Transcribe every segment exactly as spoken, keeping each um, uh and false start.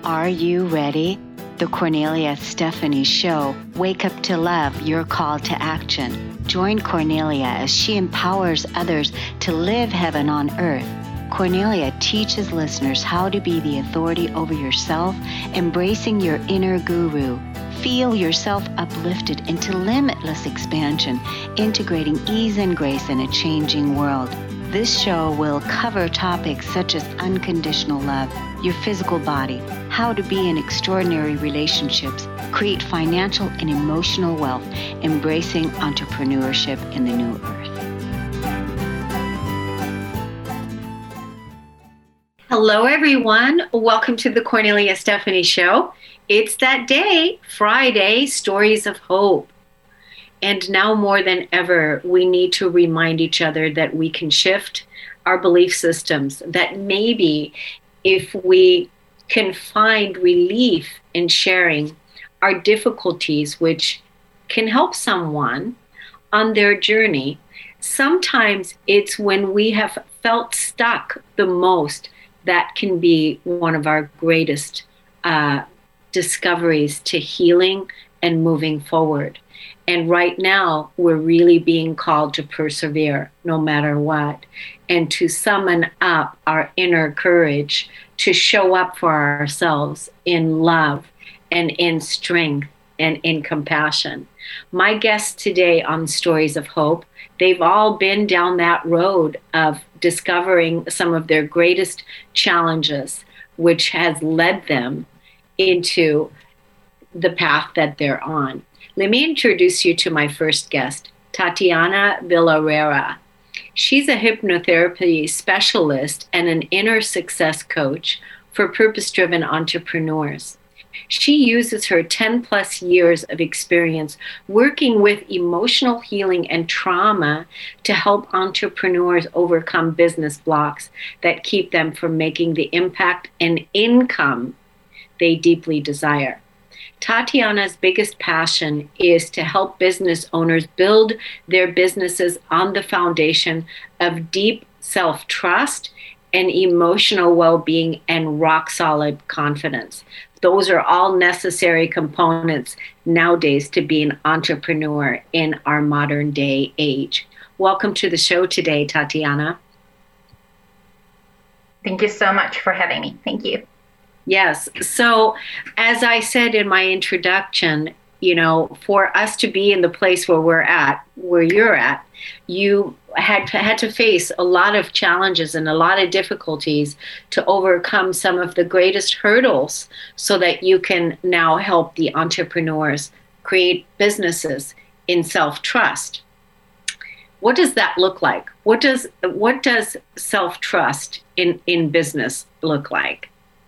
Are you ready? The Cornelia Stephanie Show. Wake up to love, your call to action. Join Cornelia as she empowers others to live heaven on earth. Cornelia teaches listeners how to be the authority over yourself, embracing your inner guru. Feel yourself uplifted into limitless expansion, integrating ease and grace in a changing world. This show will cover topics such as unconditional love, your physical body, how to be in extraordinary relationships, create financial and emotional wealth, embracing entrepreneurship in the new earth. Hello, everyone. Welcome to the Cornelia Stephanie Show. It's that day, Friday, Stories of Hope. And now more than ever, we need to remind each other that we can shift our belief systems, that maybe if we can find relief in sharing our difficulties, which can help someone on their journey, sometimes it's when we have felt stuck the most that can be one of our greatest uh, discoveries to healing and moving forward. And right now, we're really being called to persevere no matter what, and to summon up our inner courage to show up for ourselves in love and in strength and in compassion. My guests today on Stories of Hope, they've all been down that road of discovering some of their greatest challenges, which has led them into the path that they're on. Let me introduce you to my first guest, Tatiana Villarreira. She's a hypnotherapy specialist and an inner success coach for purpose-driven entrepreneurs. She uses her ten plus years of experience working with emotional healing and trauma to help entrepreneurs overcome business blocks that keep them from making the impact and income they deeply desire. Tatiana's biggest passion is to help business owners build their businesses on the foundation of deep self-trust and emotional well-being and rock-solid confidence. Those are all necessary components nowadays to be an entrepreneur in our modern day age. Welcome to the show today, Tatiana. Thank you so much for having me. Thank you. Yes. So as I said in my introduction, you know, for us to be in the place where we're at, where you're at, you had to, had to face a lot of challenges and a lot of difficulties to overcome some of the greatest hurdles so that you can now help the entrepreneurs create businesses in self-trust. What does that look like? What does what does self-trust in, in business look like?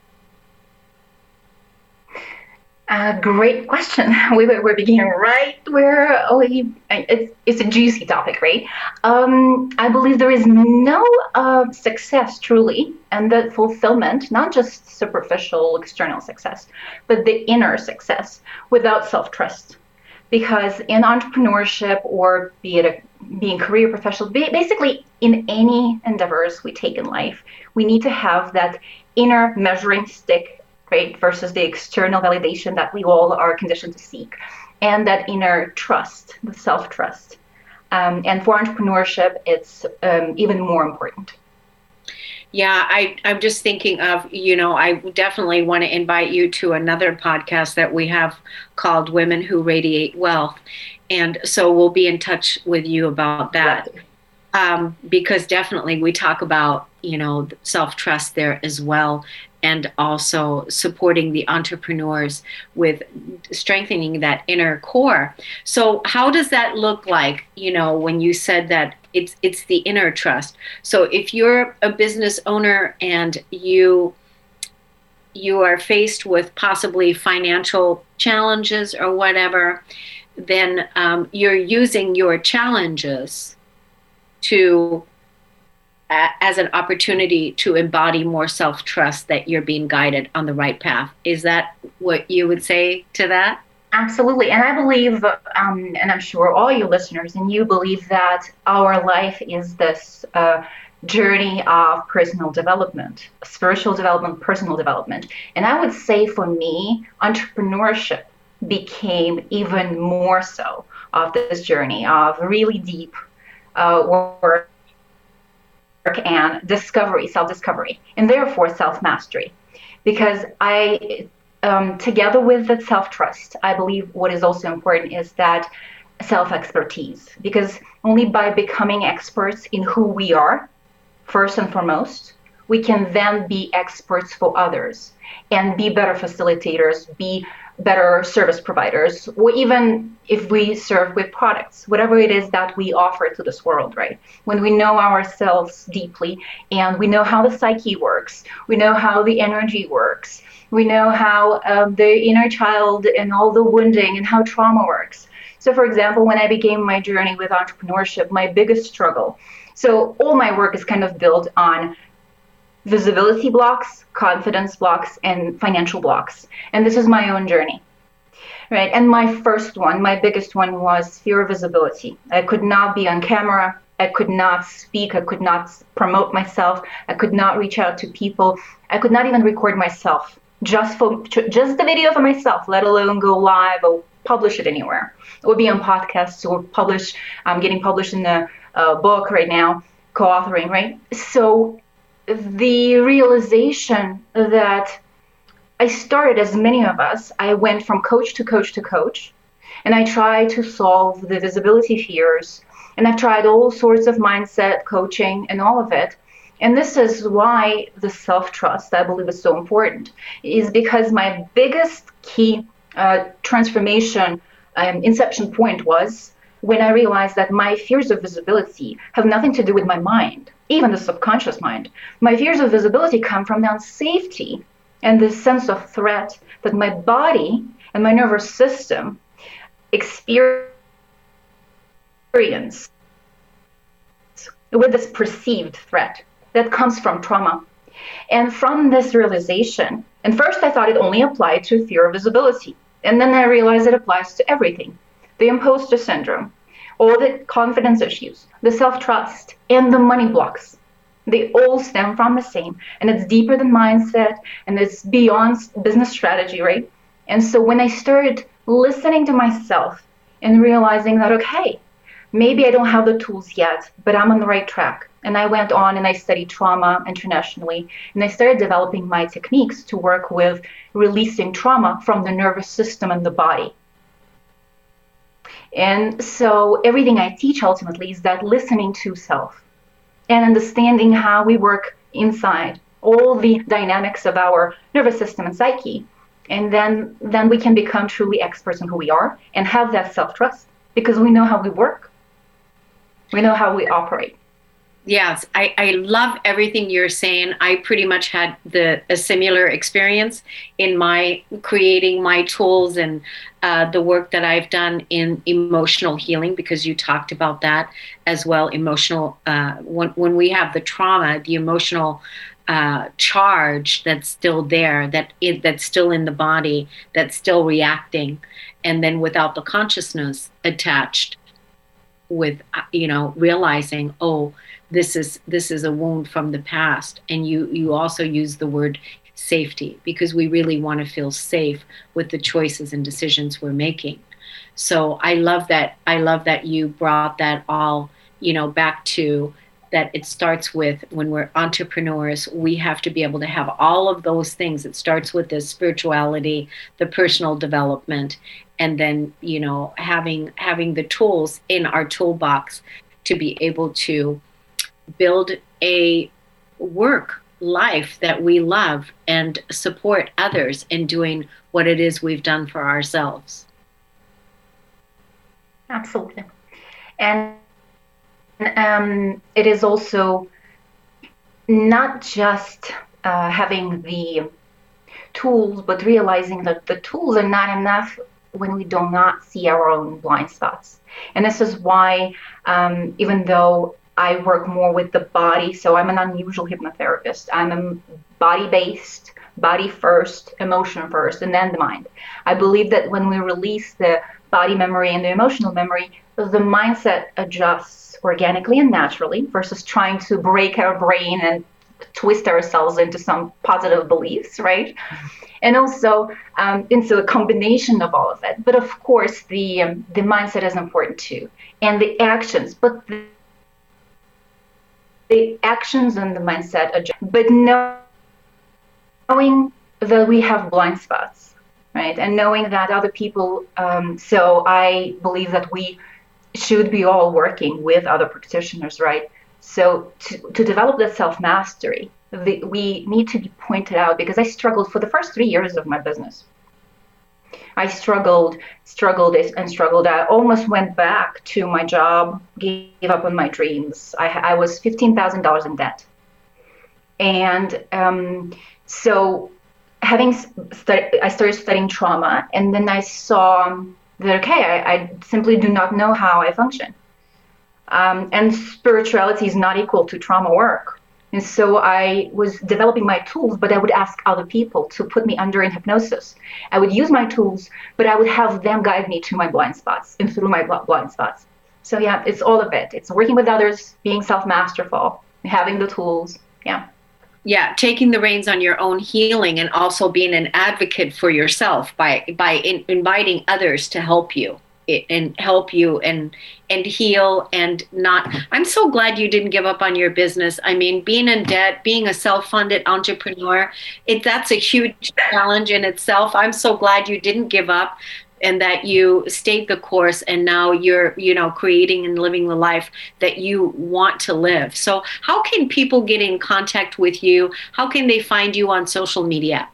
Uh, great question. We, we're beginning right where oh, it's, it's a juicy topic, right? Um, I believe there is no uh, success truly, and that fulfillment, not just superficial external success, but the inner success without self-trust. Because in entrepreneurship, or be it a, being career professional, basically in any endeavors we take in life, we need to have that inner measuring stick, right, versus the external validation that we all are conditioned to seek, and that inner trust, the self-trust. Um, and for entrepreneurship, it's um, even more important. Yeah, I, I'm just thinking of, you know, I definitely want to invite you to another podcast that we have called Women Who Radiate Wealth. And so we'll be in touch with you about that. Um, because definitely we talk about, you know, self-trust there as well, and also supporting the entrepreneurs with strengthening that inner core. So how does that look like, you know, when you said that it's it's the inner trust? So if you're a business owner and you you are faced with possibly financial challenges or whatever, then um, you're using your challenges to as an opportunity to embody more self-trust that you're being guided on the right path. Is that what you would say to that? Absolutely. And I believe, um, and I'm sure all you listeners and you believe that our life is this uh, journey of personal development, spiritual development, personal development. And I would say for me, entrepreneurship became even more so of this journey of really deep uh, work and discovery, self-discovery, and therefore self-mastery. Because I, um, together with the self-trust, I believe what is also important is that self-expertise. Because only by becoming experts in who we are, first and foremost, we can then be experts for others and be better facilitators, be better service providers, or even if we serve with products, whatever it is that we offer to this world, right? When we know ourselves deeply and we know how the psyche works, we know how the energy works, we know how um, the inner child and all the wounding and how trauma works. So for example, when I began my journey with entrepreneurship, my biggest struggle, so all my work is kind of built on visibility blocks, confidence blocks, and financial blocks. And this is my own journey, right? And my first one, my biggest one was fear of visibility. I could not be on camera. I could not speak. I could not promote myself. I could not reach out to people. I could not even record myself just for just the video for myself, let alone go live or publish it anywhere. Or be on podcasts or publish, I'm um, getting published in a uh, book right now, co-authoring, right? So the realization that I started, as many of us, I went from coach to coach to coach, and I tried to solve the visibility fears, and I've tried all sorts of mindset coaching and all of it. And this is why the self-trust, I believe, is so important, is because my biggest key uh, transformation um, inception point was when I realized that my fears of visibility have nothing to do with my mind, even the subconscious mind. My fears of visibility come from the unsafety and the sense of threat that my body and my nervous system experience with this perceived threat that comes from trauma. And from this realization, and first I thought it only applied to fear of visibility, and then I realized it applies to everything. The imposter syndrome, all the confidence issues, the self-trust, and the money blocks. They all stem from the same, and it's deeper than mindset, and it's beyond business strategy, right? And so when I started listening to myself and realizing that, okay, maybe I don't have the tools yet, but I'm on the right track. And I went on and I studied trauma internationally, and I started developing my techniques to work with releasing trauma from the nervous system and the body. And so everything I teach ultimately is that listening to self and understanding how we work inside, all the dynamics of our nervous system and psyche. And then, then we can become truly experts in who we are and have that self-trust because we know how we work. We know how we operate. Yes, I, I love everything you're saying. I pretty much had the a similar experience in my creating my tools and uh, the work that I've done in emotional healing, because you talked about that as well. Emotional, uh, when, when we have the trauma, the emotional uh, charge that's still there, that it, that's still in the body, that's still reacting, and then without the consciousness attached with, you know, realizing, oh, this is this is a wound from the past. And you you also use the word safety, because we really want to feel safe with the choices and decisions we're making. So I love that I love that you brought that all, you know, back to that. It starts with, when we're entrepreneurs, we have to be able to have all of those things. It starts with the spirituality, the personal development, and then, you know, having having the tools in our toolbox to be able to build a work life that we love and support others in doing what it is we've done for ourselves. Absolutely. And um, it is also not just uh, having the tools, but realizing that the tools are not enough when we do not see our own blind spots. And this is why, um, even though I work more with the body, so I'm an unusual hypnotherapist, I'm a body-based body first, emotion first, and then the mind. I believe that when we release the body memory and the emotional memory, the mindset adjusts organically and naturally versus trying to break our brain and twist ourselves into some positive beliefs, right? And also um, into a combination of all of it. But of course, the um, the mindset is important too, and the actions. But the, the actions and the mindset adjust. But knowing that we have blind spots, right, and knowing that other people. Um, so I believe that we should be all working with other practitioners, right? So to, to develop that self-mastery, the, we need to be pointed out, because I struggled for the first three years of my business. I struggled, struggled and struggled. I almost went back to my job, gave up on my dreams. I, I was fifteen thousand dollars in debt. And um, so having stu- I started studying trauma, and then I saw that, okay, I, I simply do not know how I function. Um, and spirituality is not equal to trauma work. And so I was developing my tools, but I would ask other people to put me under in hypnosis. I would use my tools, but I would have them guide me to my blind spots and through my blind spots. So yeah, it's all of it. It's working with others, being self-masterful, having the tools. Yeah. Yeah, taking the reins on your own healing, and also being an advocate for yourself by by in, inviting others to help you and help you and and heal and not. I'm so glad you didn't give up on your business. I mean, being in debt, being a self-funded entrepreneur, it that's a huge challenge in itself. I'm so glad you didn't give up and that you stayed the course, and now you're, you know, creating and living the life that you want to live. So how can people get in contact with you? How can they find you on social media?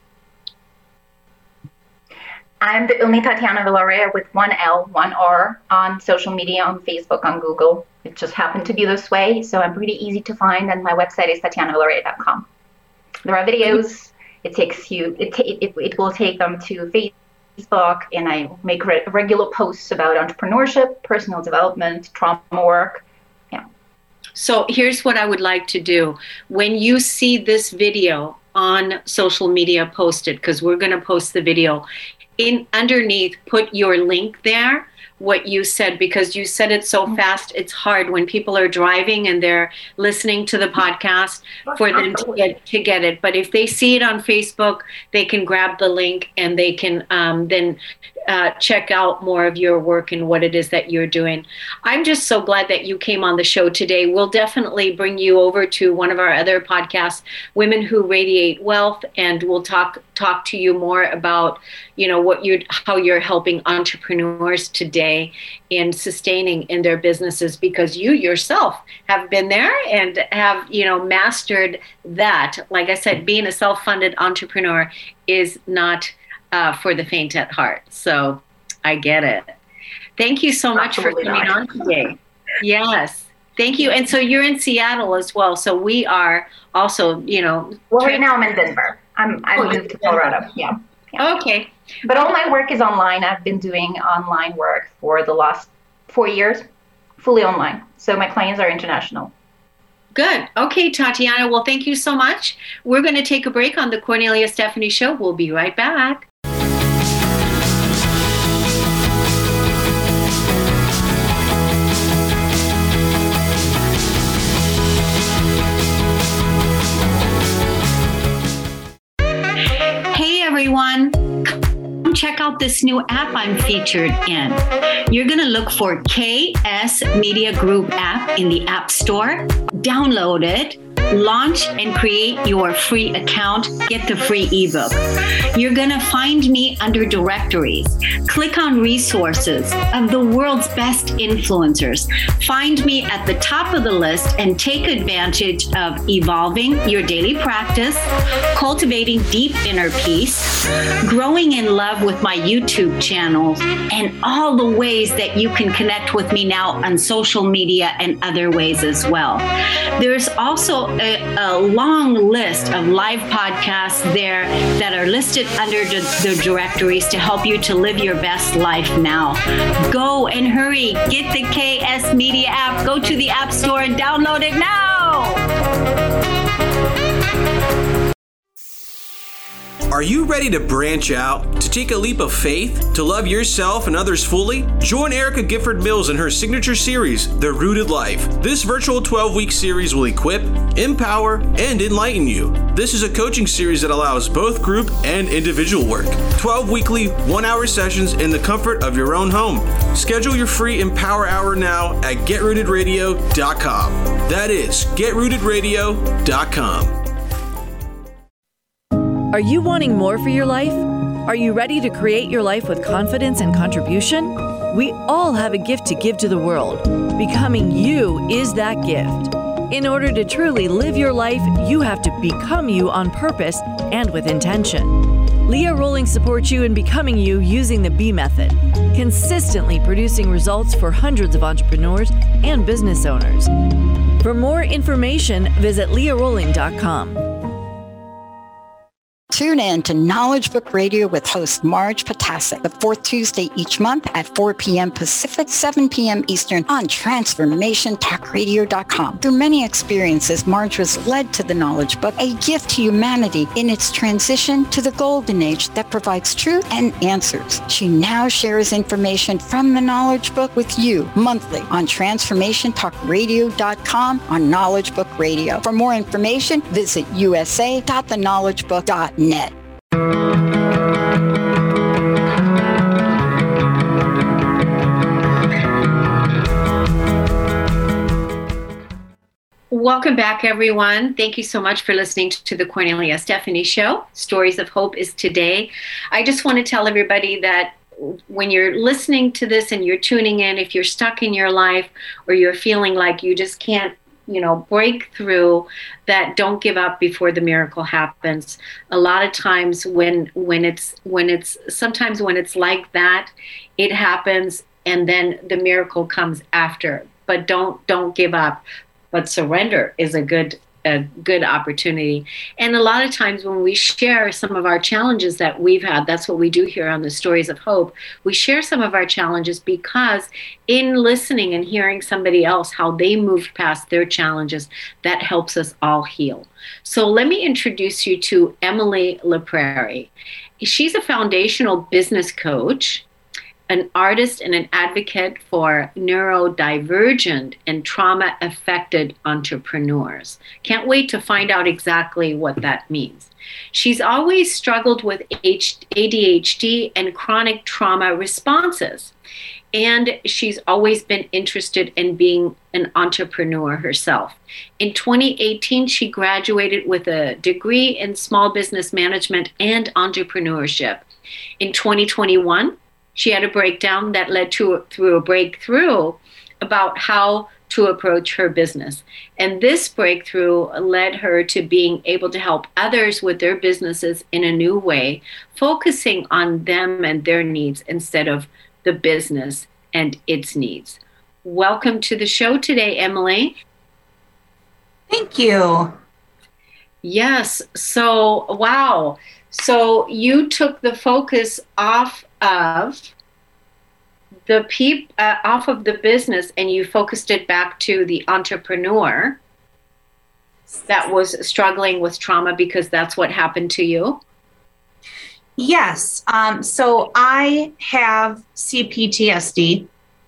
I'm the only Tatiana Villarreal with one L, one R on social media, on Facebook, on Google. It just happened to be this way, so I'm pretty easy to find, and my website is tatiana villarreal dot com. There are videos. It takes you. It ta- it, it will take them to Facebook, and I make re- regular posts about entrepreneurship, personal development, trauma work. Yeah. So here's what I would like to do. When you see this video on social media posted, because we're going to post the video, in underneath, put your link there, what you said, because you said it so fast, it's hard when people are driving and they're listening to the podcast for them to get to get it. But if they see it on Facebook, they can grab the link and they can um, then uh, check out more of your work and what it is that you're doing. I'm just so glad that you came on the show today. We'll definitely bring you over to one of our other podcasts, Women Who Radiate Wealth, and we'll talk talk to you more about, you know, what you're, how you're helping entrepreneurs today in sustaining in their businesses, because you yourself have been there and have, you know, mastered that. Like I said, being a self-funded entrepreneur is not uh, for the faint at heart. So I get it. Thank you so much Absolutely for coming not. on today. Yes. Thank you. And so you're in Seattle as well. So we are also, you know. Well, right now I'm in Denver. I'm, I oh, moved to Colorado. Yeah. yeah. Okay. But all my work is online. I've been doing online work for the last four years, fully online. So my clients are international. Good. Okay, Tatiana. Well, thank you so much. We're going to take a break on the Kornelia Stephanie Show. We'll be right back. Hey, everyone. Check out this new app I'm featured in. You're going to look for K S Media Group app in the App Store. Download it, launch and create your free account, get the free ebook. You're going to find me under directories. Click on resources of the world's best influencers. Find me at the top of the list and take advantage of evolving your daily practice, cultivating deep inner peace, growing in love with my YouTube channel, and all the ways that you can connect with me now on social media and other ways as well. There's also a, a long list of live podcasts there that are listed under the, the directories to help you to live your best life now. Go and hurry. Get the K S Media app. Go to the App Store and download it now. Are you ready to branch out, to take a leap of faith, to love yourself and others fully? Join Erica Gifford Mills in her signature series, The Rooted Life. This virtual twelve-week series will equip, empower, and enlighten you. This is a coaching series that allows both group and individual work. twelve weekly, one-hour sessions in the comfort of your own home. Schedule your free Empower Hour now at get rooted radio dot com. That is get rooted radio dot com. Are you wanting more for your life? Are you ready to create your life with confidence and contribution? We all have a gift to give to the world. Becoming you is that gift. In order to truly live your life, you have to become you on purpose and with intention. Leah Rolling supports you in becoming you using the B method, consistently producing results for hundreds of entrepreneurs and business owners. For more information, visit leah rolling dot com. Tune in to Knowledge Book Radio with host Marge Potasic, the fourth Tuesday each month at four p.m. Pacific, seven p.m. Eastern on transformation talk radio dot com. Through many experiences, Marge was led to the Knowledge Book, a gift to humanity in its transition to the golden age that provides truth and answers. She now shares information from the Knowledge Book with you monthly on transformation talk radio dot com on Knowledge Book Radio. For more information, visit u s a dot the knowledge book dot net. Welcome back, everyone. Thank you so much for listening to the Cornelia Stephanie Show. Stories of Hope is today. I just want to tell everybody that when you're listening to this and you're tuning in, if you're stuck in your life or you're feeling like you just can't, you know, break through, that don't give up before the miracle happens. A lot of times when when it's when it's sometimes when it's like that, it happens and then the miracle comes after. But don't don't give up. But surrender is a good a good opportunity. And a lot of times when we share some of our challenges that we've had, that's what we do here on the Stories of Hope. We share some of our challenges because in listening and hearing somebody else, how they moved past their challenges, that helps us all heal. So let me introduce you to Emily LaPrairie. She's a foundational business coach, an artist and an advocate for neurodivergent and trauma-affected entrepreneurs. Can't wait to find out exactly what that means. She's always struggled with A D H D and chronic trauma responses. And she's always been interested in being an entrepreneur herself. In twenty eighteen, she graduated with a degree in small business management and entrepreneurship. In twenty twenty-one, she had a breakdown that led to through a breakthrough about how to approach her business. And this breakthrough led her to being able to help others with their businesses in a new way, focusing on them and their needs instead of the business and its needs. Welcome to the show today, Emily. Thank you. Yes. So, wow. So you took the focus off of the peop uh, off of the business and you focused it back to the entrepreneur that was struggling with trauma because that's what happened to you. Yes. Um, so I have C P T S D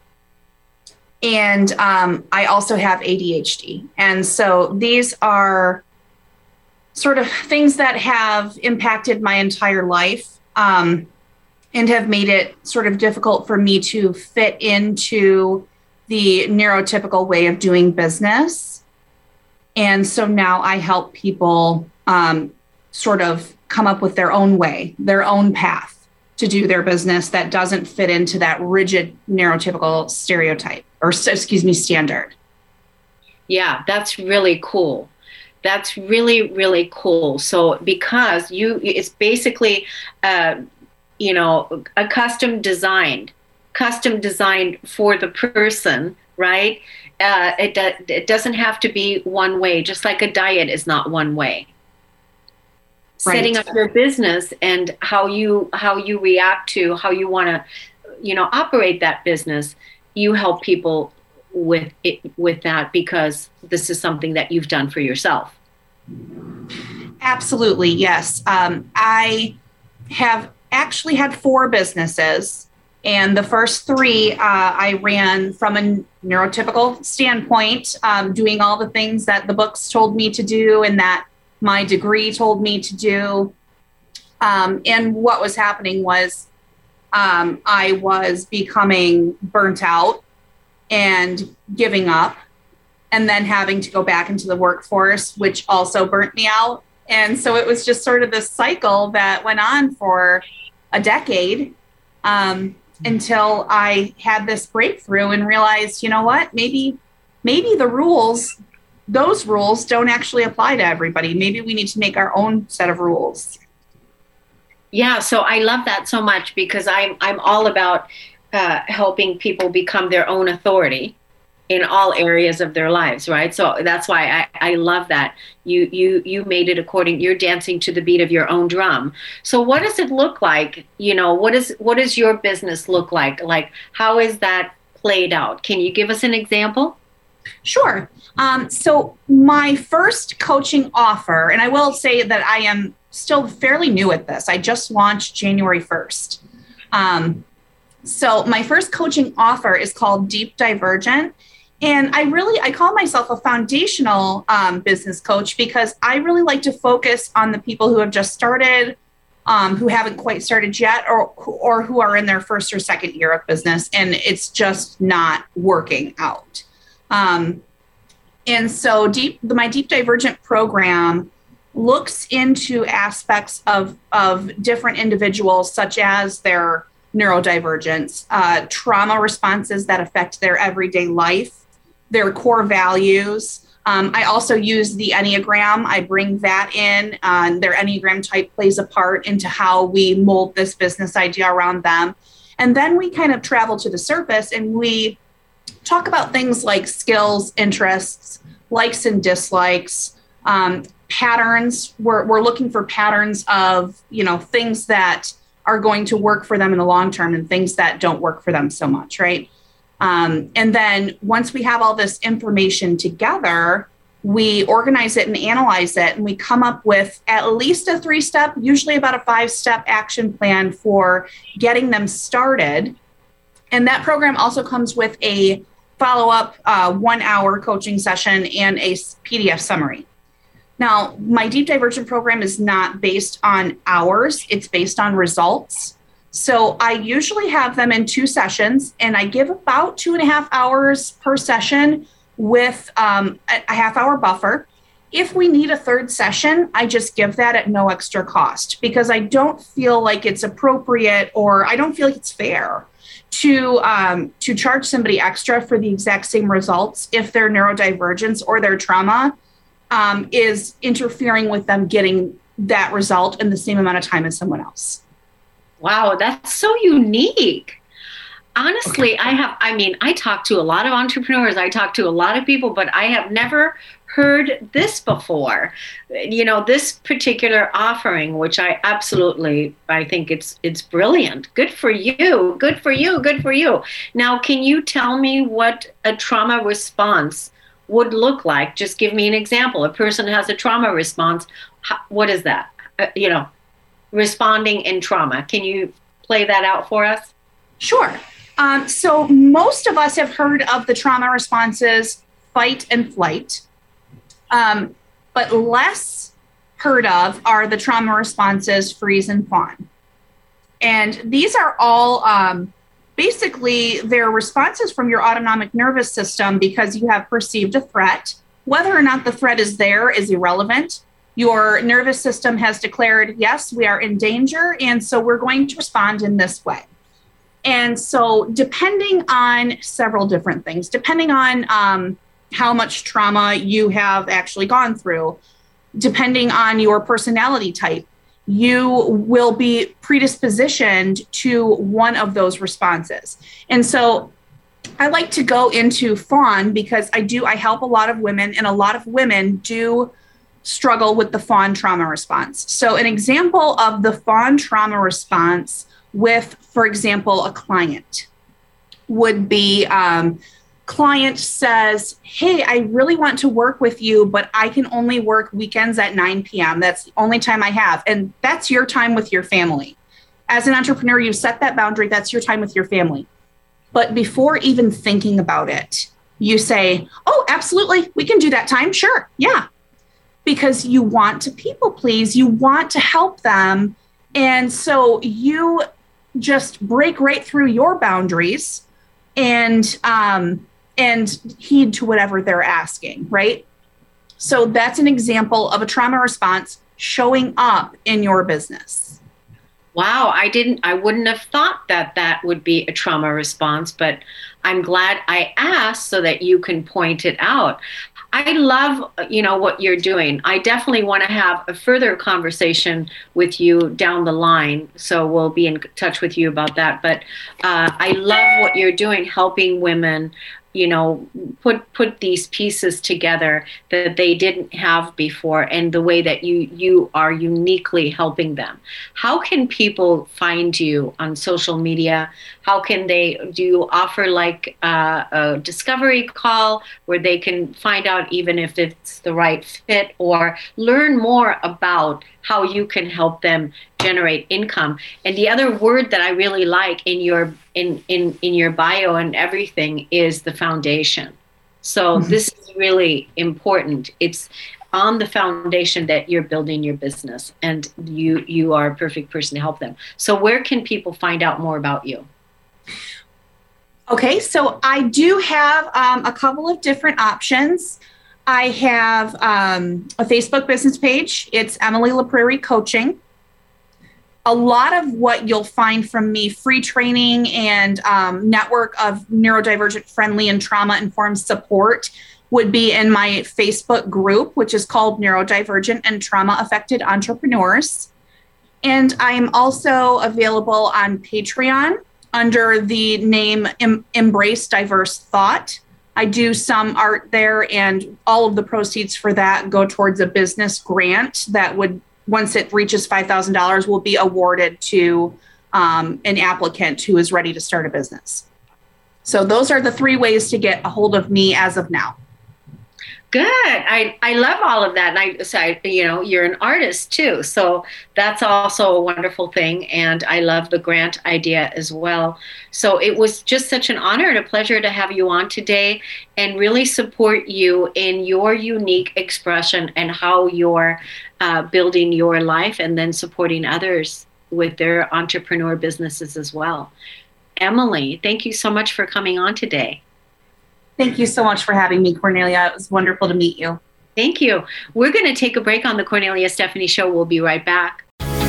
and um, I also have A D H D. And so these are sort of things that have impacted my entire life. Um, and have made it sort of difficult for me to fit into the neurotypical way of doing business. And so now I help people um, sort of come up with their own way, their own path to do their business that doesn't fit into that rigid neurotypical stereotype or, excuse me, standard. Yeah, that's really cool. That's really, really cool. So because you, it's basically, uh, you know, a custom designed, custom designed for the person, right? Uh, it, do, it doesn't have to be one way, just like a diet is not one way. Right. Setting up your business and how you how you react to how you want to, you know, operate that business, you help people with it, with that because this is something that you've done for yourself. Absolutely, yes. Um, I. have actually had four businesses. And the first three, uh, I ran from a neurotypical standpoint, um, doing all the things that the books told me to do and that my degree told me to do. Um, and what was happening was um, I was becoming burnt out and giving up, and then having to go back into the workforce, which also burnt me out. And so it was just sort of this cycle that went on for a decade. Um, until I had this breakthrough and realized, you know what, maybe, maybe the rules, those rules don't actually apply to everybody. Maybe we need to make our own set of rules. Yeah. So I love that so much, because I'm, I'm all about uh, helping people become their own authority in all areas of their lives. Right. So that's why I, I love that you, you, you made it according, you're dancing to the beat of your own drum. So what does it look like? You know, what is, what does your business look like? Like, how is that played out? Can you give us an example? Sure. Um, so my first coaching offer, and I will say that I am still fairly new at this. I just launched January first. Um, so my first coaching offer is called Deep Divergent. And I really, I call myself a foundational um, business coach, because I really like to focus on the people who have just started, um, who haven't quite started yet, or, or who are in their first or second year of business, and it's just not working out. Um, and so deep, my Deep Divergent program looks into aspects of, of different individuals, such as their neurodivergence, uh, trauma responses that affect their everyday life, their core values. Um, I also use the Enneagram. I bring that in. Uh, their Enneagram type plays a part into how we mold this business idea around them. And then we kind of travel to the surface and we talk about things like skills, interests, likes and dislikes, um, patterns. We're, we're looking for patterns of, you know, things that are going to work for them in the long term and things that don't work for them so much, right? Um, and then once we have all this information together, we organize it and analyze it, and we come up with at least a three-step, usually about a five-step action plan for getting them started. And that program also comes with a follow-up uh, one-hour coaching session and a P D F summary. Now, my Deep Divergent program is not based on hours, it's based on results. So I usually have them in two sessions, and I give about two and a half hours per session with um, a half hour buffer. If we need a third session, I just give that at no extra cost, because I don't feel like it's appropriate, or I don't feel like it's fair to um, to charge somebody extra for the exact same results if their neurodivergence or their trauma um, is interfering with them getting that result in the same amount of time as someone else. Wow, that's so unique. Honestly, I have, I mean, I talk to a lot of entrepreneurs, I talk to a lot of people, but I have never heard this before. You know, this particular offering, which I absolutely, I think it's it's brilliant. Good for you. Good for you. Good for you. Now, can you tell me what a trauma response would look like? Just give me an example. A person has a trauma response. How, what is that? Uh, you know, responding in trauma. Can you play that out for us? Sure. Um, so most of us have heard of the trauma responses, fight and flight. Um, but less heard of are the trauma responses, freeze and fawn. And these are all um, basically they're responses from your autonomic nervous system because you have perceived a threat. Whether or not the threat is there is irrelevant. Your nervous system has declared, yes, we are in danger, and so we're going to respond in this way. And so depending on several different things, depending on um, how much trauma you have actually gone through, depending on your personality type, you will be predispositioned to one of those responses. And so I like to go into fawn because I do, I help a lot of women, and a lot of women do struggle with the fawn trauma response. So an example of the fawn trauma response with, for example, a client would be, um, client says, hey, I really want to work with you, but I can only work weekends at nine p.m. That's the only time I have. And that's your time with your family. As an entrepreneur, you set that boundary. That's your time with your family. But before even thinking about it, you say, oh, absolutely, we can do that time. Sure. Yeah. Because you want to people please, you want to help them. And so you just break right through your boundaries and um, and heed to whatever they're asking, right? So that's an example of a trauma response showing up in your business. Wow, I didn't, I wouldn't have thought that that would be a trauma response, but I'm glad I asked so that you can point it out. I love, you know, what you're doing. I definitely want to have a further conversation with you down the line. So we'll be in touch with you about that. But uh, I love what you're doing, helping women, you know, put put these pieces together that they didn't have before, and the way that you you are uniquely helping them. How can people find you on social media? How can they, do you offer like uh, a discovery call where they can find out even if it's the right fit, or learn more about how you can help them generate income? And the other word that I really like in your in in in your bio and everything is the foundation. So mm-hmm. This is really important. It's on the foundation that you're building your business, and you you are a perfect person to help them. So where can people find out more about you? Okay, so I do have um, a couple of different options. I have um, a Facebook business page. It's Emily LaPrairie Coaching. A lot of what you'll find from me, free training and um, network of neurodivergent friendly and trauma-informed support, would be in my Facebook group, which is called Neurodivergent and Trauma Affected Entrepreneurs. And I'm also available on Patreon under the name em- Embrace Diverse Thought. I do some art there, and all of the proceeds for that go towards a business grant that would, once it reaches five thousand dollars, will be awarded to um, an applicant who is ready to start a business. So those are the three ways to get a hold of me as of now. Good. I, I love all of that. And I, so I, you know, you're an artist too. So that's also a wonderful thing. And I love the grant idea as well. So it was just such an honor and a pleasure to have you on today and really support you in your unique expression and how you're uh, building your life and then supporting others with their entrepreneur businesses as well. Emily, thank you so much for coming on today. Thank you so much for having me, Cornelia. It was wonderful to meet you. Thank you. We're going to take a break on the Cornelia Stephanie Show. We'll be right back.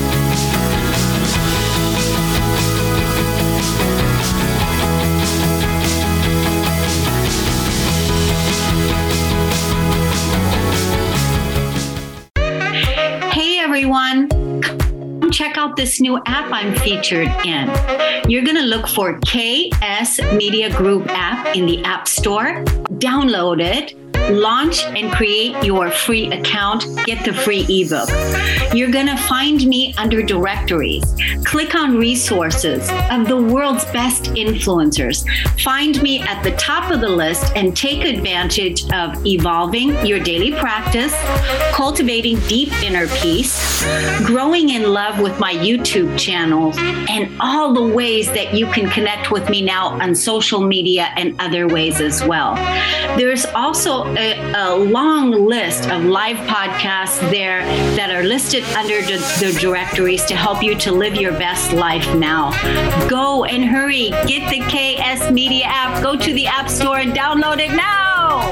Hey, everyone. Check out this new app I'm featured in. You're going to look for K S Media Group app in the App Store. Download it, launch and create your free account, get the free ebook. You're going to find me under directories. Click on resources of the world's best influencers. Find me at the top of the list and take advantage of evolving your daily practice, cultivating deep inner peace, growing in love with my YouTube channel, and all the ways that you can connect with me now on social media and other ways as well. There's also a, a long list of live podcasts there that are listed under the, the directories to help you to live your best life now. Go and hurry, get the K S Media app, go to the App Store and download it now.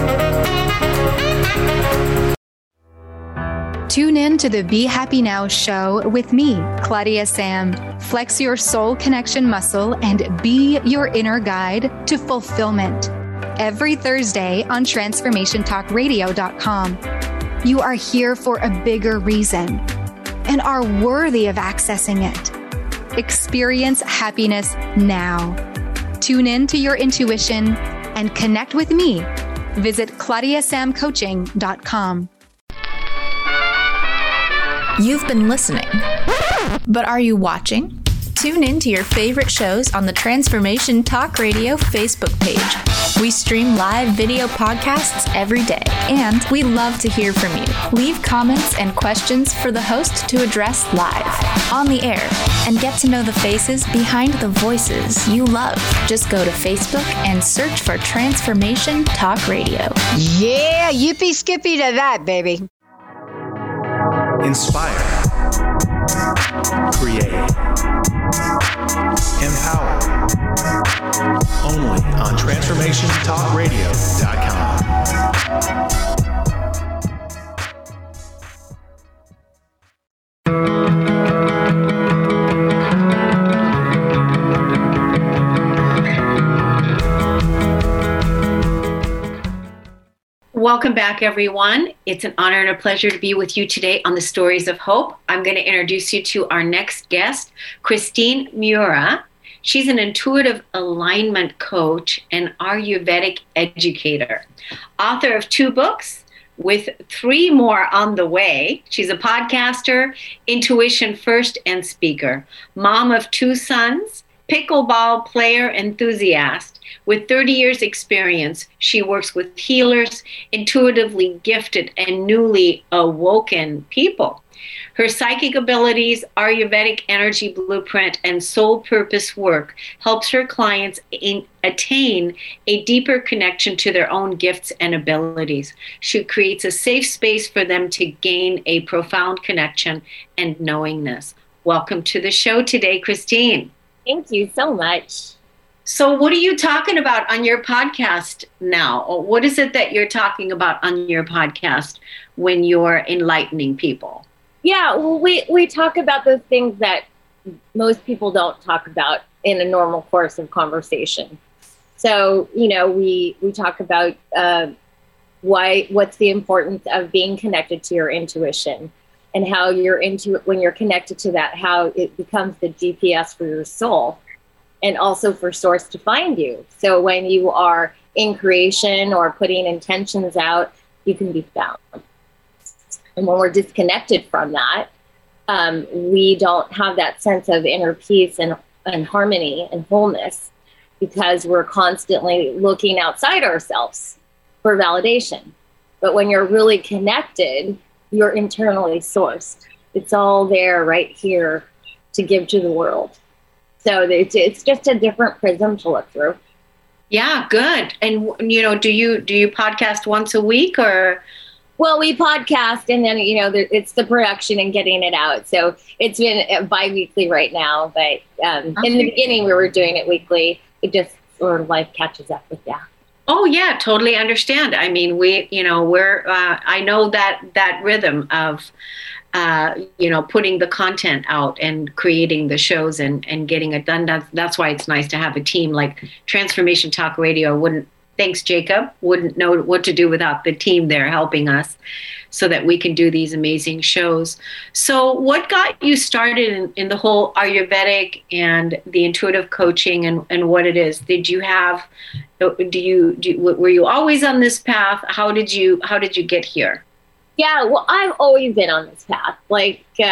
Tune in to the Be Happy Now show with me, Claudia Sam. Flex your soul connection muscle and be your inner guide to fulfillment. Every Thursday on transformation talk radio dot com. You are here for a bigger reason and are worthy of accessing it. Experience happiness now. Tune in to your intuition and connect with me. Visit claudia sam coaching dot com. You've been listening, but are you watching? tune in to your favorite shows on the Transformation Talk Radio Facebook page. We stream live video podcasts every day, and we love to hear from you. Leave comments and questions for the host to address live, on the air, and get to know the faces behind the voices you love. Just go to Facebook and search for Transformation Talk Radio. Yeah, yippee skippy to that, baby. Inspire, create, empower. Only on Transformation Talk Radio dot com. Welcome back, everyone. It's an honor and a pleasure to be with you today on the Stories of Hope. I'm going to introduce you to our next guest, Christine Miura. She's an intuitive alignment coach and Ayurvedic educator, author of two books with three more on the way. She's a podcaster, intuition first, and speaker, mom of two sons, pickleball player enthusiast. With thirty years experience, she works with healers, intuitively gifted and newly awoken people. Her psychic abilities, Ayurvedic energy blueprint, and soul purpose work helps her clients in, attain a deeper connection to their own gifts and abilities. She creates a safe space for them to gain a profound connection and knowingness. Welcome to the show today, Christine. Thank you so much. So what are you talking about on your podcast now? Or what is it that you're talking about on your podcast when you're enlightening people? Yeah, well, we, we talk about those things that most people don't talk about in a normal course of conversation. So, you know, we, we talk about uh, why, what's the importance of being connected to your intuition and how you're into when you're connected to that, how it becomes the G P S for your soul. And also for source to find you. So when you are in creation or putting intentions out, you can be found. And when we're disconnected from that, um, we don't have that sense of inner peace and, and harmony and wholeness because we're constantly looking outside ourselves for validation. But when you're really connected, you're internally sourced. It's all there right here to give to the world. So it's it's just a different prism to look through. Yeah, good. And you know, do you do you podcast once a week or? Well, we podcast, and then you know, it's the production and getting it out. So it's been bi-weekly right now, but um, okay. In the beginning we were doing it weekly. It just sort of life catches up with that. Oh yeah, totally understand. I mean, we you know we're uh, I know that that rhythm of. Uh, you know, putting the content out and creating the shows and, and getting it done. That's, that's why it's nice to have a team like Transformation Talk Radio. Wouldn't, thanks, Jacob, wouldn't know what to do without the team there helping us so that we can do these amazing shows. So what got you started in, in the whole Ayurvedic and the intuitive coaching and, and what it is? Did you have, do you, do, were you always on this path? How did you, how did you get here? Yeah, well, I've always been on this path. Like, uh,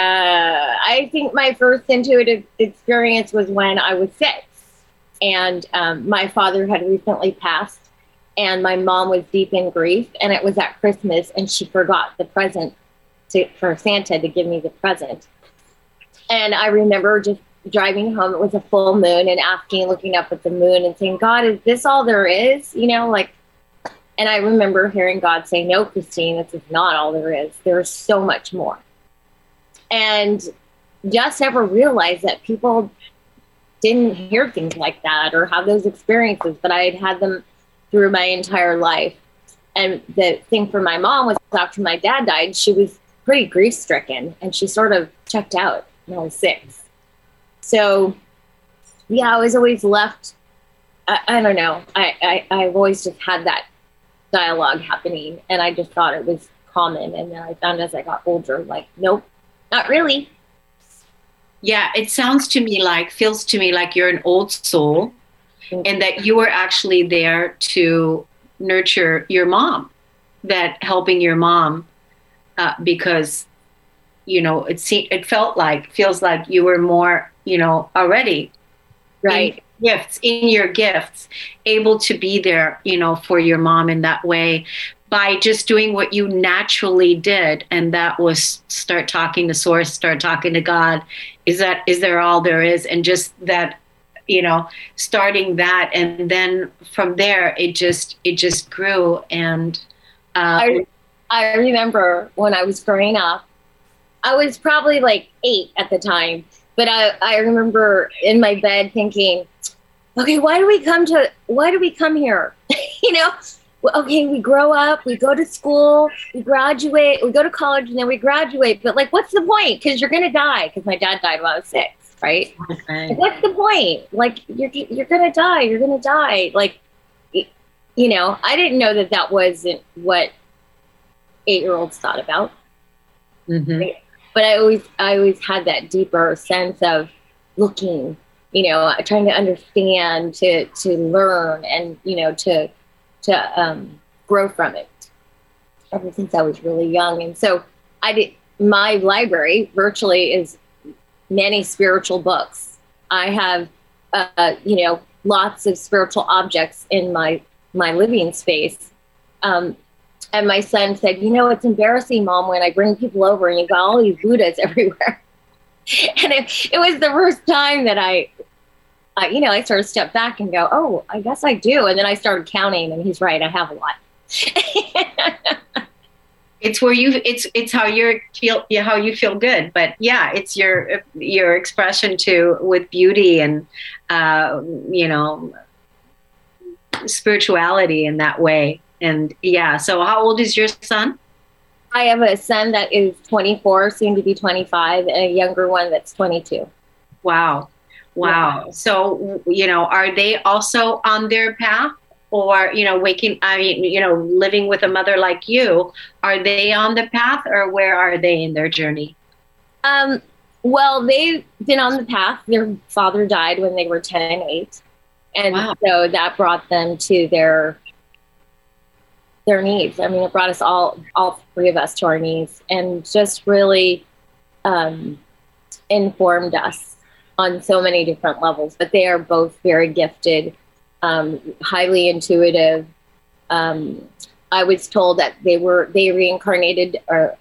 I think my first intuitive experience was when I was six. And um, my father had recently passed, and my mom was deep in grief. And it was at Christmas, and she forgot the present to, for Santa to give me the present. And I remember just driving home. It was a full moon, and asking, looking up at the moon and saying, God, is this all there is? You know, like, and I remember hearing God say, no, Christine, this is not all there is. There's so much more. And just never realized that people didn't hear things like that or have those experiences, but I had had them through my entire life. And the thing for my mom was after my dad died, she was pretty grief stricken and she sort of checked out when I was six. So yeah, I was always left, I, I don't know. I, I, I've always just had that dialogue happening, and I just thought it was common. And then I found as I got older, like, nope, not really. Yeah, it sounds to me like, feels to me like you're an old soul, mm-hmm. and that you were actually there to nurture your mom, that helping your mom, uh, because, you know, it se- it felt like, feels like you were more you know, already. Right. In gifts, in your gifts, able to be there, you know, for your mom in that way by just doing what you naturally did. And that was start talking to Source, start talking to God. Is that, is there all there is? And just that, you know, starting that. And then from there, it just, it just grew. And uh, I, I remember when I was growing up, I was probably like eight at the time. But I, I remember in my bed thinking, okay, why do we come to, why do we come here? you know, well, okay, we grow up, we go to school, we graduate, we go to college and then we graduate. But like, what's the point? Because you're going to die. Because my dad died when I was six, right? Okay. Like, what's the point? Like, you're, you're going to die. You're going to die. Like, you know, I didn't know that that wasn't what eight-year-olds thought about. Mm-hmm. Right? But I always, I always had that deeper sense of looking, you know, trying to understand, to to learn, and you know, to to um, grow from it. Ever since I was really young, and so I did. My library virtually is many spiritual books. I have, uh, you know, lots of spiritual objects in my my living space. Um, And my son said, you know, it's embarrassing, Mom, when I bring people over and you got all these Buddhas everywhere. and it, it was the first time that I, uh, you know, I sort of stepped back and go, oh, I guess I do. And then I started counting, and he's right, I have a lot. It's where you, it's, it's how you feel, how you feel good. But yeah, it's your, your expression to, with beauty and, uh, you know, spirituality in that way. And yeah, so how old is your son? I have a son that is twenty-four, soon to be twenty-five, and a younger one that's twenty-two. Wow. Wow. Yeah. So, you know, are they also on their path, or, you know, waking, I mean, you know, living with a mother like you, are they on the path, or where are they in their journey? Um, well, they've been on the path. Their father died when they were ten and eight. And wow. So that brought them to their their needs. I mean, it brought us all, all three of us to our knees, and just really um, informed us on so many different levels. But they are both very gifted, um, highly intuitive. Um, I was told that they were, they reincarnated or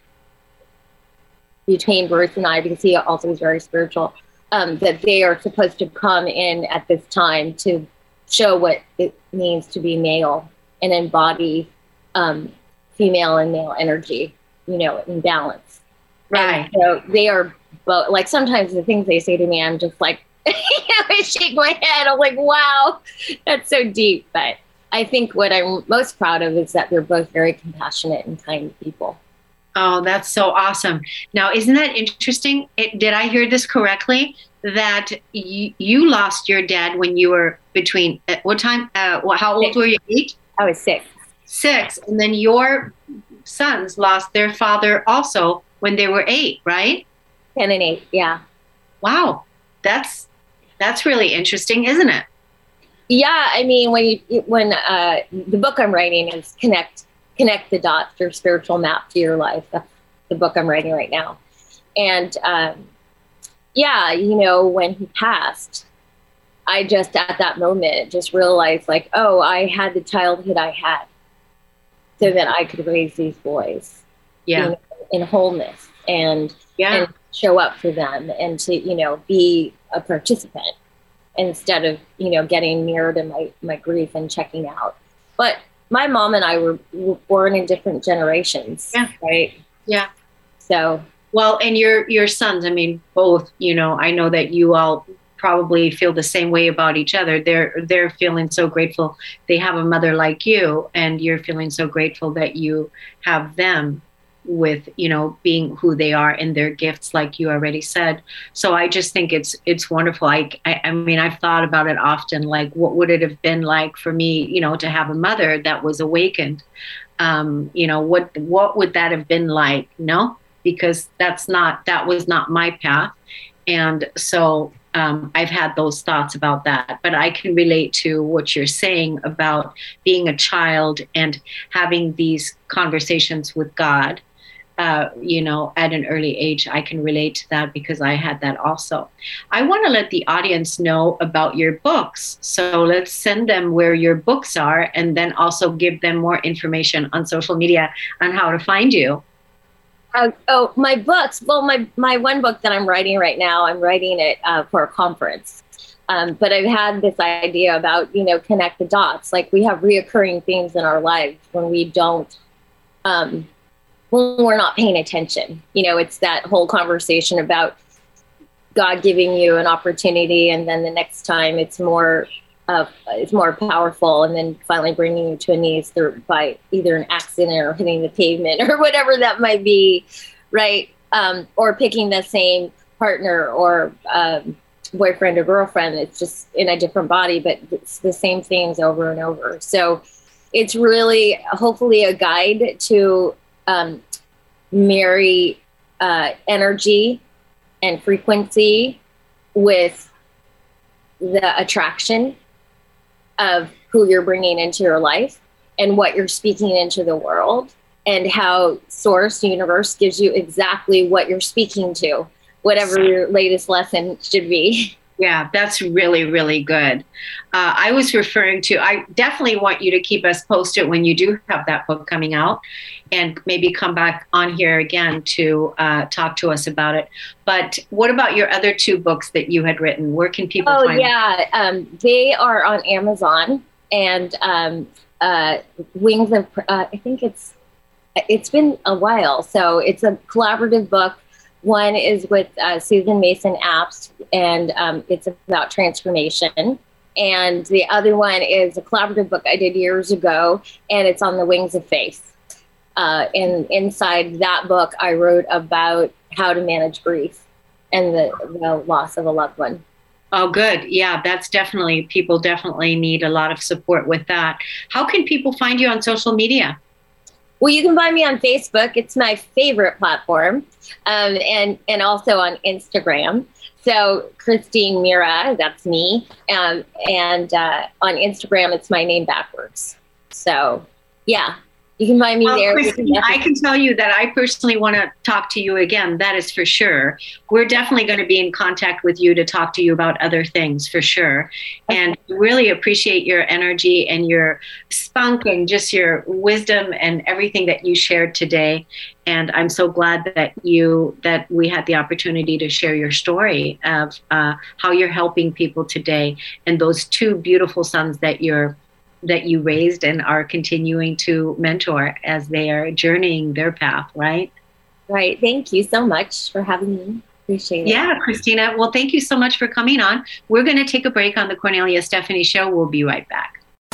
between Bruce and I, because he also is very spiritual, um, that they are supposed to come in at this time to show what it means to be male and embody um, female and male energy, you know, in balance. Right. And so they are both, like, sometimes the things they say to me, I'm just like, you know, I shake my head. I'm like, wow, that's so deep. But I think what I'm most proud of is that they're both very compassionate and kind people. Oh, that's so awesome. Now, isn't that interesting? It, did I hear this correctly? That you, you lost your dad when you were between, uh, what time, uh, how old six. were you? Eight? I was six. Six. And then your sons lost their father also when they were eight, right? Ten and eight, yeah. Wow. That's, that's really interesting, isn't it? Yeah, I mean, when you, when uh, the book I'm writing is Connect, Connect the Dots, your spiritual map to your life. That's the book I'm writing right now. And um, yeah, you know, when he passed, I just at that moment just realized, like, oh, I had the childhood I had so that I could raise these boys, yeah, you know, in wholeness and, yeah. and show up for them, and to, you know, be a participant instead of, you know, getting mirrored in my, my grief and checking out. But my mom and I were, were born in different generations, yeah. right? Yeah. So, well, and your your sons, I mean, both, you know, I know that you all probably feel the same way about each other. They're they're feeling so grateful they have a mother like you, and you're feeling so grateful that you have them with, you know, being who they are and their gifts, like you already said. So I just think it's it's wonderful. I, I I mean, I've thought about it often, like, what would it have been like for me, you know, to have a mother that was awakened? Um, you know, what what would that have been like? No, because that's not, that was not my path. And so um, I've had those thoughts about that, but I can relate to what you're saying about being a child and having these conversations with God. uh, you know, at an early age. I can relate to that because I had that also. I want to let the audience know about your books. So let's send them where your books are, and then also give them more information on social media on how to find you. Uh, oh, my books. Well, my, my one book that I'm writing right now, I'm writing it uh, for a conference. Um, but I've had this idea about, you know, connect the dots. Like, we have reoccurring themes in our lives when we don't, um, when we're not paying attention. You know, it's that whole conversation about God giving you an opportunity, and then the next time it's more, uh, it's more powerful, and then finally bringing you to a knees through by either an accident or hitting the pavement or whatever that might be, right? Um, or picking the same partner or um, boyfriend or girlfriend. It's just in a different body, but it's the same things over and over. So it's really hopefully a guide to um, marry uh, energy and frequency with the attraction of who you're bringing into your life and what you're speaking into the world, and how Source, Universe, gives you exactly what you're speaking to, whatever your latest lesson should be. Yeah, that's really, really good. Uh, I was referring to, I definitely want you to keep us posted when you do have that book coming out, and maybe come back on here again to uh, talk to us about it. But what about your other two books that you had written? Where can people oh, find them? Oh, yeah. Um, they are on Amazon, and um, uh, Wings of, uh, I think it's, it's been a while. So it's a collaborative book. One is with uh, Susan Mason Apps, and um, it's about transformation. And the other one is a collaborative book I did years ago, and it's on the Wings of Faith. Uh, and inside that book, I wrote about how to manage grief and the, the loss of a loved one. Oh, good. Yeah, that's definitely, people definitely need a lot of support with that. How can people find you on social media? Well, you can find me on Facebook. It's my favorite platform. Um, and, and also on Instagram. So Christine Mira, that's me. Um, and uh, on Instagram, it's my name backwards. So, yeah. You can find me well, there. Christine, I can tell you that I personally want to talk to you again. That is for sure. We're definitely going to be in contact with you to talk to you about other things for sure. Okay. And really appreciate your energy and your spunk and just your wisdom and everything that you shared today. And I'm so glad that you that we had the opportunity to share your story of uh, how you're helping people today, and those two beautiful sons that you're that you raised and are continuing to mentor as they are journeying their path, right? Right. Thank you so much for having me. Appreciate it. Yeah, Christina. Well, thank you so much for coming on. We're going to take a break on the Cornelia Stephanie Show. We'll be right back.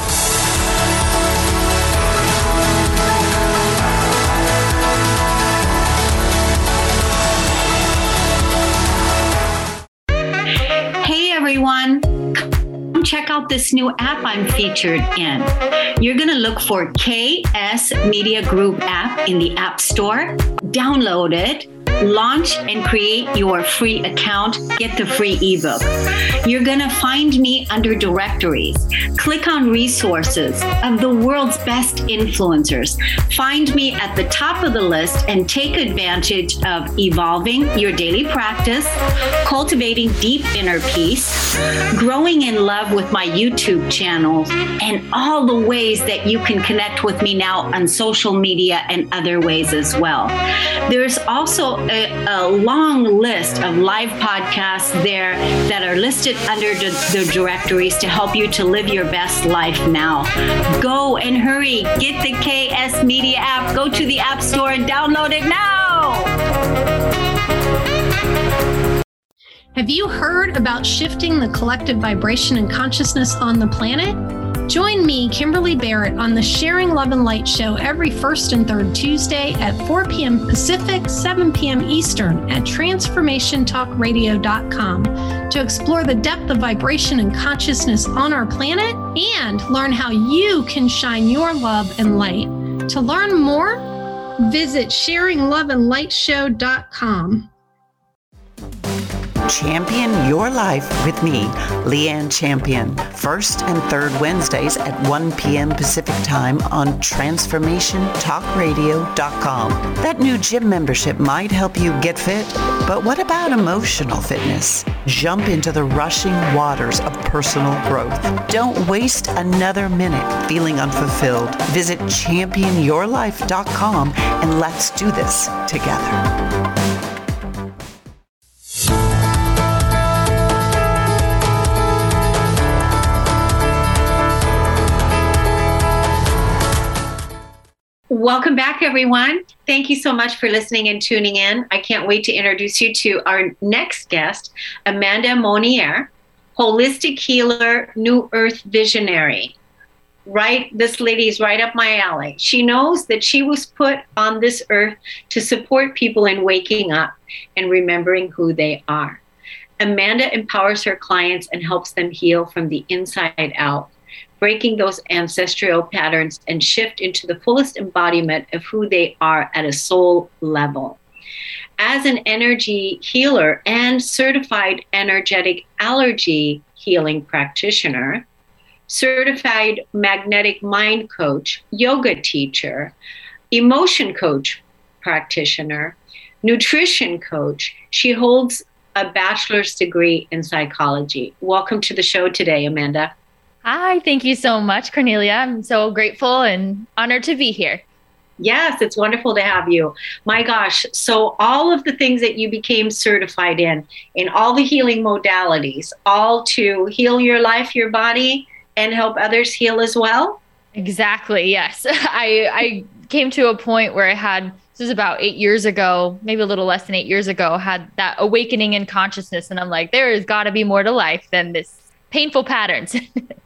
Hey, everyone. Check out this new app I'm featured in. You're going to look for K S Media Group app in the App Store. Download it, launch and create your free account, get the free ebook. You're going to find me under directories. Click on resources of the world's best influencers. Find me at the top of the list and take advantage of evolving your daily practice, cultivating deep inner peace, growing in love with my YouTube channel, and all the ways that you can connect with me now on social media and other ways as well. There's also a, a long list of live podcasts there that are listed under the, the directories to help you to live your best life now. Go and hurry, get the K S Media app, go to the App Store and download it now. Have you heard about shifting the collective vibration and consciousness on the planet? Join me, Kimberly Barrett, on the Sharing Love and Light show every first and third Tuesday at four p.m. Pacific, seven p.m. Eastern at transformation talk radio dot com to explore the depth of vibration and consciousness on our planet and learn how you can shine your love and light. To learn more, visit sharing love and light show dot com. Champion Your Life with me, Leanne Champion. First and third Wednesdays at one p.m. Pacific Time on transformation talk radio dot com. That new gym membership might help you get fit, but what about emotional fitness? Jump into the rushing waters of personal growth. Don't waste another minute feeling unfulfilled. Visit champion your life dot com and let's do this together. Welcome back, everyone. Thank you so much for listening and tuning in. I can't wait to introduce you to our next guest, Amanda Monier, holistic healer, New Earth visionary. Right, this lady is right up my alley. She knows that she was put on this earth to support people in waking up and remembering who they are. Amanda empowers her clients and helps them heal from the inside out, breaking those ancestral patterns and shift into the fullest embodiment of who they are at a soul level. As an energy healer and certified energetic allergy healing practitioner, certified magnetic mind coach, yoga teacher, emotion coach practitioner, nutrition coach, she holds a bachelor's degree in psychology. Welcome to the show today, Amanda. Hi, thank you so much, Cornelia. I'm so grateful and honored to be here. Yes, it's wonderful to have you. My gosh, so all of the things that you became certified in, in all the healing modalities, all to heal your life, your body, and help others heal as well? Exactly, yes. I, I came to a point where I had, this was about eight years ago, maybe a little less than eight years ago, had that awakening in consciousness. And I'm like, there has got to be more to life than this painful patterns.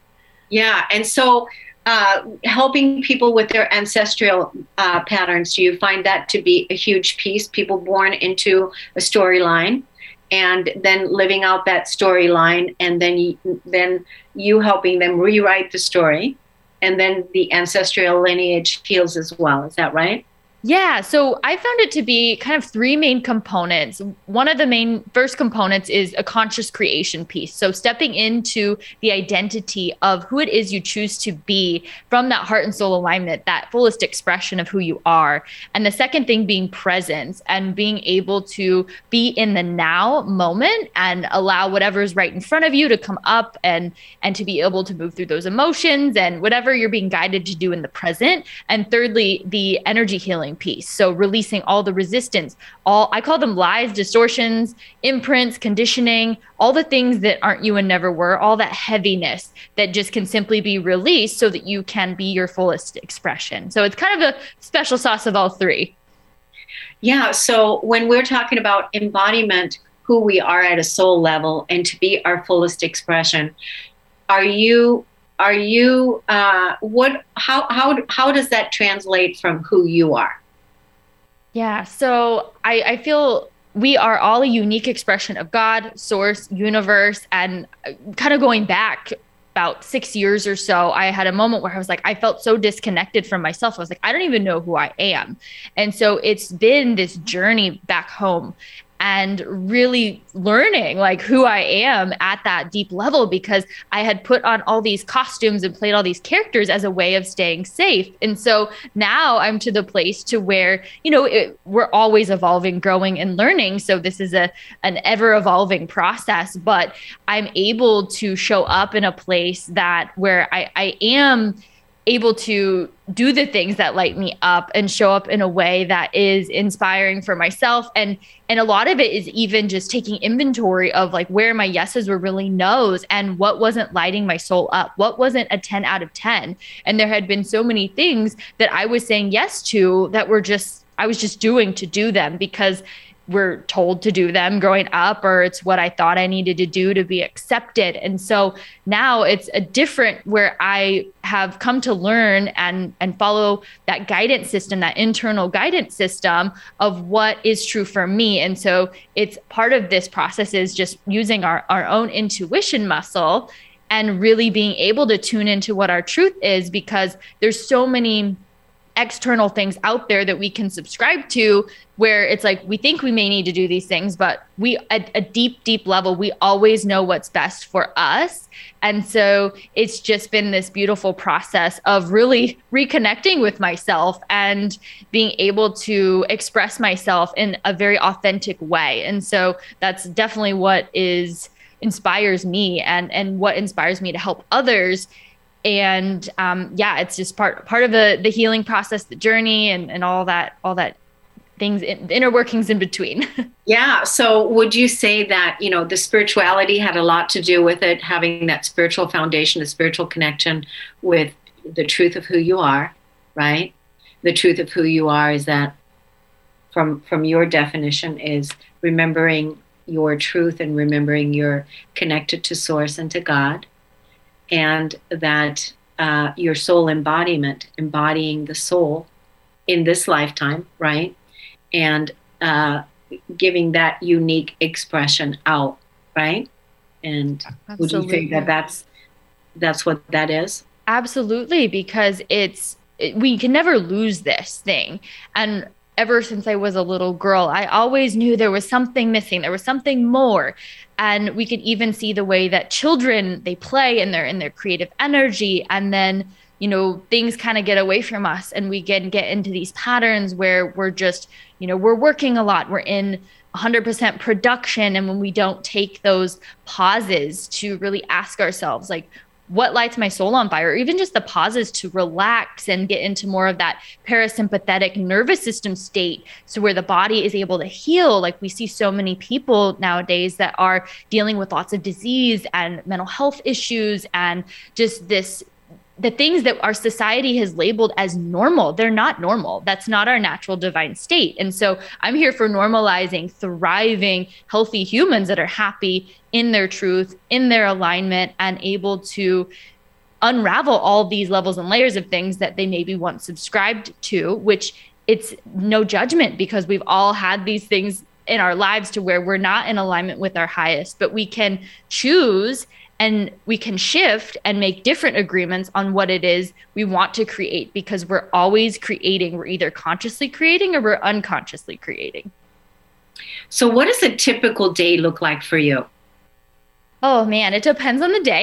Yeah. And so uh, helping people with their ancestral uh, patterns, do you find that to be a huge piece? People born into a storyline and then living out that storyline, and then you, then you helping them rewrite the story, and then the ancestral lineage heals as well. Is that right? Yeah. So I found it to be kind of three main components. One of the main first components is a conscious creation piece. So stepping into the identity of who it is you choose to be from that heart and soul alignment, that fullest expression of who you are. And the second thing being presence and being able to be in the now moment and allow whatever is right in front of you to come up and, and to be able to move through those emotions and whatever you're being guided to do in the present. And thirdly, the energy healing piece. So releasing all the resistance, all I call them lies, distortions, imprints, conditioning, all the things that aren't you and never were, all that heaviness that just can simply be released so that you can be your fullest expression. So it's kind of a special sauce of all three. Yeah. So when we're talking about embodiment, who we are at a soul level and to be our fullest expression, are you Are you, uh, what, how, how, how does that translate from who you are? Yeah. So I, I feel we are all a unique expression of God, source, universe, and kind of going back about six years or so, I had a moment where I was like, I felt so disconnected from myself. I was like, I don't even know who I am. And so it's been this journey back home and really learning like who I am at that deep level, because I had put on all these costumes and played all these characters as a way of staying safe. And so now I'm to the place to where, you know, it, we're always evolving, growing and learning. So this is a an ever evolving process, but I'm able to show up in a place that where I, I am able to do the things that light me up and show up in a way that is inspiring for myself. And and a lot of it is even just taking inventory of like where my yeses were really no's and what wasn't lighting my soul up, what wasn't a ten out of ten. And there had been so many things that I was saying yes to that were just, I was just doing to do them because we're told to do them growing up, or it's what I thought I needed to do to be accepted. And so now it's a different where I have come to learn and, and follow that guidance system, that internal guidance system of what is true for me. And so it's part of this process is just using our, our own intuition muscle and really being able to tune into what our truth is, because there's so many external things out there that we can subscribe to, where it's like we think we may need to do these things, but we at a deep, deep level, we always know what's best for us. And so it's just been this beautiful process of really reconnecting with myself and being able to express myself in a very authentic way. And so that's definitely what is inspires me and and what inspires me to help others. And um, yeah, it's just part part of the the healing process, the journey, and and all that all that things, in, inner workings in between. Yeah. So would you say that, you know, the spirituality had a lot to do with it, having that spiritual foundation, the spiritual connection with the truth of who you are, right? The truth of who you are is that, from from your definition, is remembering your truth and remembering you're connected to Source and to God. And that uh, your soul embodiment, embodying the soul in this lifetime, right? And uh, giving that unique expression out, right? And Absolutely. Would you say that that's, that's what that is? Absolutely, because it's, it, we can never lose this thing. And ever since I was a little girl, I always knew there was something missing. There was something more. And we can even see the way that children, they play and they're in their creative energy. And then, you know, things kind of get away from us and we get, get into these patterns where we're just, you know, we're working a lot. We're in one hundred percent production. And when we don't take those pauses to really ask ourselves, like, what lights my soul on fire, or even just the pauses to relax and get into more of that parasympathetic nervous system state. So where the body is able to heal. Like we see so many people nowadays that are dealing with lots of disease and mental health issues and just this, the things that our society has labeled as normal. They're not normal. That's not our natural divine state. And so I'm here for normalizing, thriving, healthy humans that are happy in their truth, in their alignment, and able to unravel all these levels and layers of things that they maybe once subscribed to, which it's no judgment, because we've all had these things in our lives to where we're not in alignment with our highest, but we can choose and we can shift and make different agreements on what it is we want to create, because we're always creating. We're either consciously creating or we're unconsciously creating. So what does a typical day look like for you? Oh man, it depends on the day.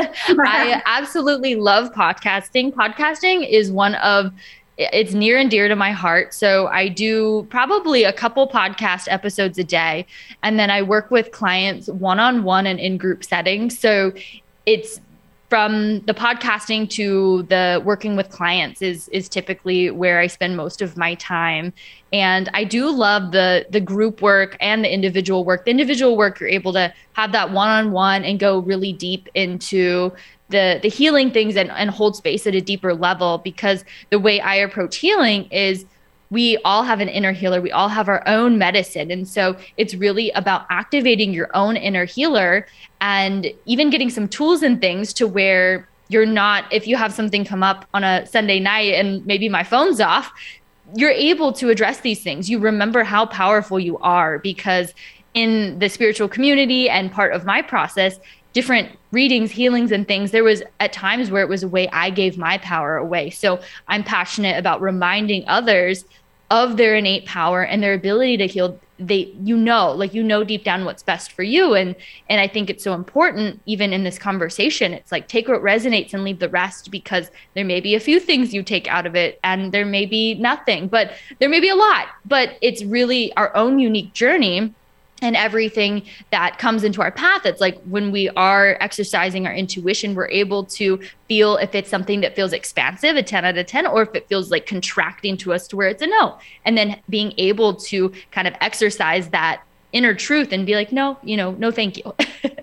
I absolutely love podcasting. Podcasting is one of, it's near and dear to my heart. So I do probably a couple podcast episodes a day. And then I work with clients one-on-one and in group settings. So it's from the podcasting to the working with clients is is typically where I spend most of my time. And I do love the the group work and the individual work. The individual work, you're able to have that one-on-one and go really deep into the the healing things and, and hold space at a deeper level, because the way I approach healing is we all have an inner healer. We all have our own medicine. And so it's really about activating your own inner healer and even getting some tools and things to where you're not, if you have something come up on a Sunday night and maybe my phone's off, you're able to address these things. You remember how powerful you are, because in the spiritual community and part of my process, different readings, healings, and things, there was at times where it was a way I gave my power away. So I'm passionate about reminding others of their innate power and their ability to heal. They, you know, like, you know, deep down what's best for you. And, and I think it's so important, even in this conversation, it's like, take what resonates and leave the rest, because there may be a few things you take out of it and there may be nothing, but there may be a lot, but it's really our own unique journey. And everything that comes into our path, it's like when we are exercising our intuition, we're able to feel if it's something that feels expansive, a ten out of ten, or if it feels like contracting to us to where it's a no. And then being able to kind of exercise that inner truth and be like, no, you know, no, thank you.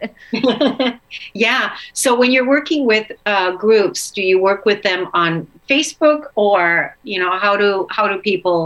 Yeah. So when you're working with uh, groups, do you work with them on Facebook, or, you know, how do how do people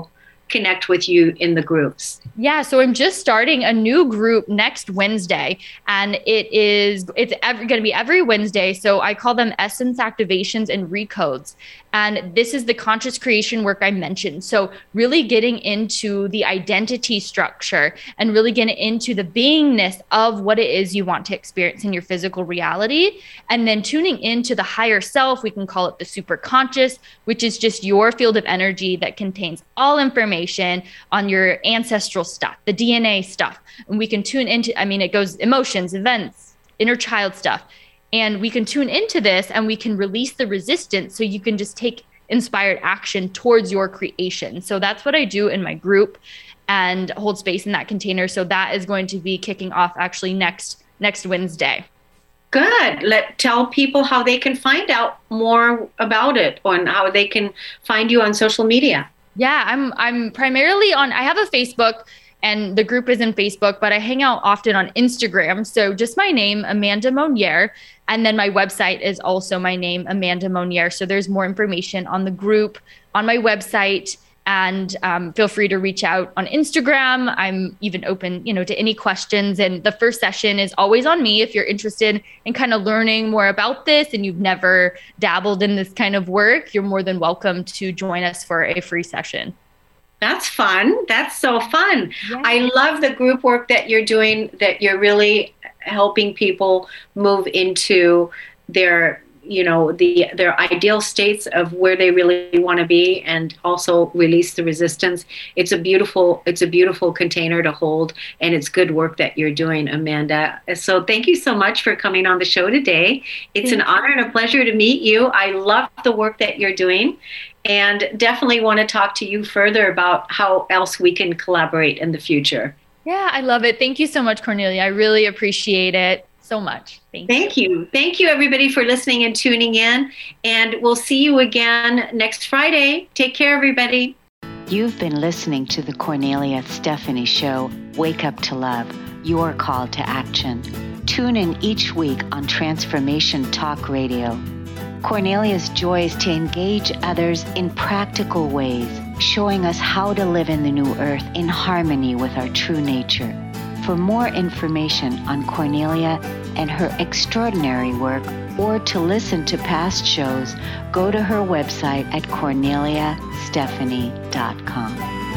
connect with you in the groups? Yeah, so I'm just starting a new group next Wednesday, and it is it's going to be every Wednesday. So I call them Essence Activations and Recodes. And this is the conscious creation work I mentioned. So really getting into the identity structure and really getting into the beingness of what it is you want to experience in your physical reality. And then tuning into the higher self, we can call it the superconscious, which is just your field of energy that contains all information on your ancestral stuff, the D N A stuff. And we can tune into, I mean, it goes emotions, events, inner child stuff. And we can tune into this and we can release the resistance so you can just take inspired action towards your creation. So that's what I do in my group and hold space in that container. So that is going to be kicking off actually next next Wednesday. Good. Let tell people how they can find out more about it and how they can find you on social media. Yeah, I'm I'm primarily on, I have a Facebook and the group is in Facebook, but I hang out often on Instagram. So just my name, Amanda Monier. And then my website is also my name, Amanda Monier. So there's more information on the group, on my website, and um, feel free to reach out on Instagram. I'm even open, you know, to any questions. And the first session is always on me. If you're interested in kind of learning more about this and you've never dabbled in this kind of work, you're more than welcome to join us for a free session. That's fun. That's so fun. Yeah. I love the group work that you're doing, that you're really helping people move into their, you know, the their ideal states of where they really want to be, and also release the resistance. It's a beautiful, it's a beautiful container to hold, and it's good work that you're doing, Amanda. So thank you so much for coming on the show today. It's an honor and a pleasure to meet you. I love the work that you're doing, and definitely want to talk to you further about how else we can collaborate in the future. Yeah, I love it. Thank you so much, Cornelia. I really appreciate it so much. Thank you. Thank you. Thank you, everybody, for listening and tuning in. And we'll see you again next Friday. Take care, everybody. You've been listening to the Cornelia Stephanie Show, Wake Up to Love, your call to action. Tune in each week on Transformation Talk Radio. Cornelia's joy is to engage others in practical ways, showing us how to live in the new earth in harmony with our true nature. For more information on Cornelia and her extraordinary work, or to listen to past shows, go to her website at cornelia stephanie dot com.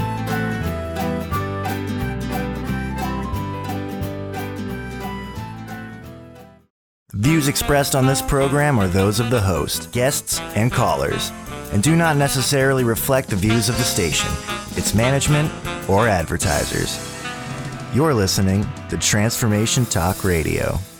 Views expressed on this program are those of the host, guests, and callers, and do not necessarily reflect the views of the station, its management, or advertisers. You're listening to Transformation Talk Radio.